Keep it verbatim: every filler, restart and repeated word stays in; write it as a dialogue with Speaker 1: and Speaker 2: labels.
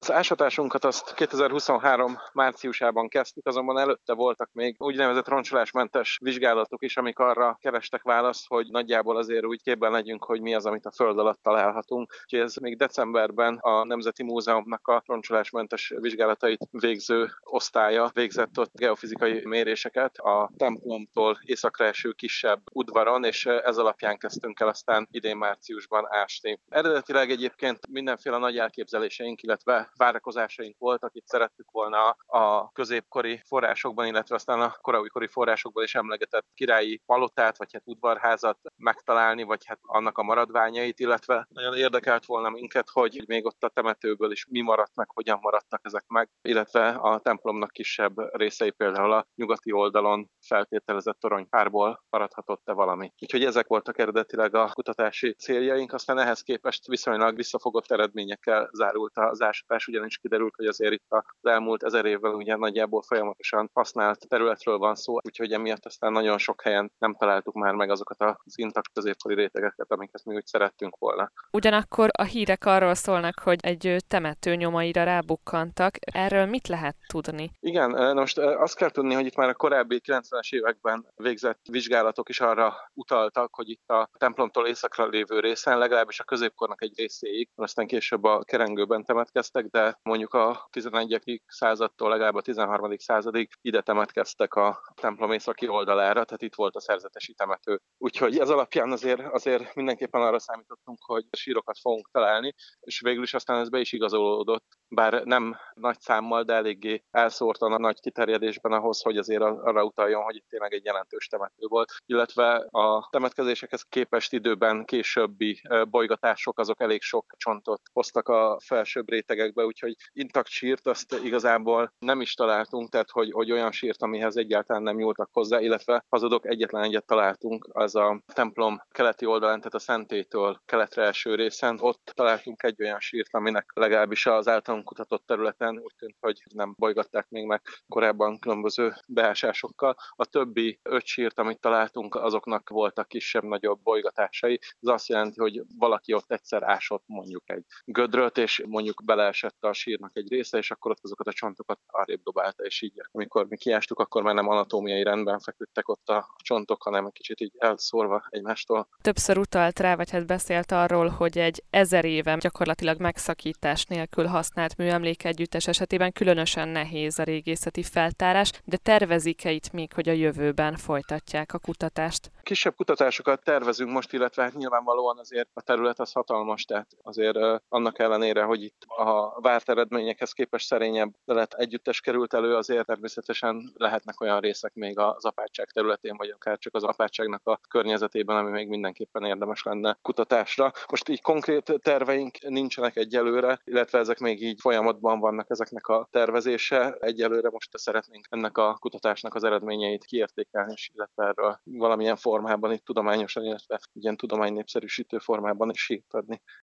Speaker 1: Az ásatásunkat azt kétezer-huszonhárom márciusában kezdtük, azonban előtte voltak még úgynevezett roncsolásmentes vizsgálatok is, amik arra kerestek választ, hogy nagyjából azért úgy képben legyünk, hogy mi az, amit a föld alatt találhatunk. Úgyhogy ez még decemberben a Nemzeti Múzeumnak a roncsolásmentes vizsgálatait végző osztálya végzett ott geofizikai méréseket a templomtól északra eső kisebb udvaron, és ez alapján kezdtünk el aztán idén márciusban ásni. Eredetileg egyébként mindenféle nagy elképzeléseink, illetve várakozásaink voltak, itt szerettük volna a középkori forrásokban, illetve aztán a koraújkori forrásokban is emlegetett királyi palotát, vagy hát udvarházat megtalálni, vagy hát annak a maradványait, illetve nagyon érdekelt volna minket, hogy még ott a temetőből is mi maradt meg, hogyan maradtak ezek meg, illetve a templomnak kisebb részei, például a nyugati oldalon feltételezett toronypárból maradhatott-e valami. Úgyhogy ezek voltak eredetileg a kutatási céljaink, aztán ehhez képest viszonylag visszafogott eredményekkel zárult az ásatás, ugyanis kiderült, hogy azért itt az elmúlt ezer évvel ugye nagyjából folyamatosan használt területről van szó, úgyhogy emiatt aztán nagyon sok helyen nem találtuk már meg azokat az intakt középkori rétegeket, amiket mi úgy szerettünk volna.
Speaker 2: Ugyanakkor a hírek arról szólnak, hogy egy temető nyomaira rábukkantak. Erről mit lehet tudni?
Speaker 1: Igen, na most azt kell tudni, hogy itt már a korábbi kilencvenes években végzett vizsgálatok is arra utaltak, hogy itt a templomtól északra lévő részen, legalábbis a középkornak egy részéig, aztán később a kerengőben temetkeztek, de mondjuk a tizenegyedik századtól legalább a tizenharmadik századig ide temetkeztek a templom északi oldalára, tehát itt volt a szerzetesi temető. Úgyhogy ez alapján azért, azért mindenképpen arra számítottunk, hogy sírokat fogunk találni, és végül is aztán ez be is igazolódott, bár nem nagy számmal, de eléggé elszórtan a nagy kiterjedésben ahhoz, hogy azért arra utaljon, hogy itt tényleg egy jelentős temető volt, illetve a temetkezésekhez képest időben későbbi bolygatások azok elég sok csontot hoztak a felsőbb rétegekbe, úgyhogy intakt sírt azt igazából nem is találtunk, tehát hogy, hogy olyan sírt, amihez egyáltalán nem nyúltak hozzá, illetve hazudok, egyetlen egyet találtunk, az a templom keleti oldalán, tehát a szentélytől keletre eső részen, ott találtunk egy olyan sírt, aminek legalábbis az általunk kutatott területen úgy tűnt, hogy nem bolygatták még meg korábban különböző beásásokkal. A többi öt sírt, amit találtunk, azoknak voltak kisebb-nagyobb bolygatásai. Ez azt jelenti, hogy valaki ott egyszer ásott mondjuk egy gödröt, és mondjuk beleesett a sírnak egy része, és akkor ott azokat a csontokat arrébb dobálta, és így amikor mi kiástuk, akkor már nem anatómiai rendben feküdtek ott a csontok, hanem egy kicsit így elszórva egymástól.
Speaker 2: Többször utalt rá, vagy hát beszélt arról, hogy egy ezer éve gyakorlatilag megszakítás nélkül használt műemlékegyüttes esetében különösen nehéz a régészeti feltárás, de tervezik-e itt még, hogy a jövőben folytatják a kutatást?
Speaker 1: Kisebb kutatásokat tervezünk most, illetve hát nyilvánvalóan azért a terület az hatalmas, tehát azért uh, annak ellenére, hogy itt a várt eredményekhez képest szerényebb lett együttes került elő, azért természetesen lehetnek olyan részek még az apátság területén, vagy akár csak az apátságnak a környezetében, ami még mindenképpen érdemes lenne kutatásra. Most így konkrét terveink nincsenek egyelőre, illetve ezek még így folyamatban vannak ezeknek a tervezése. Egyelőre most szeretnénk ennek a kutatásnak az eredményeit kiértékelni, és illetve erről valamilyen formában itt tudományosan, illetve ilyen tudománynépszerűsítő formában is hírt adni.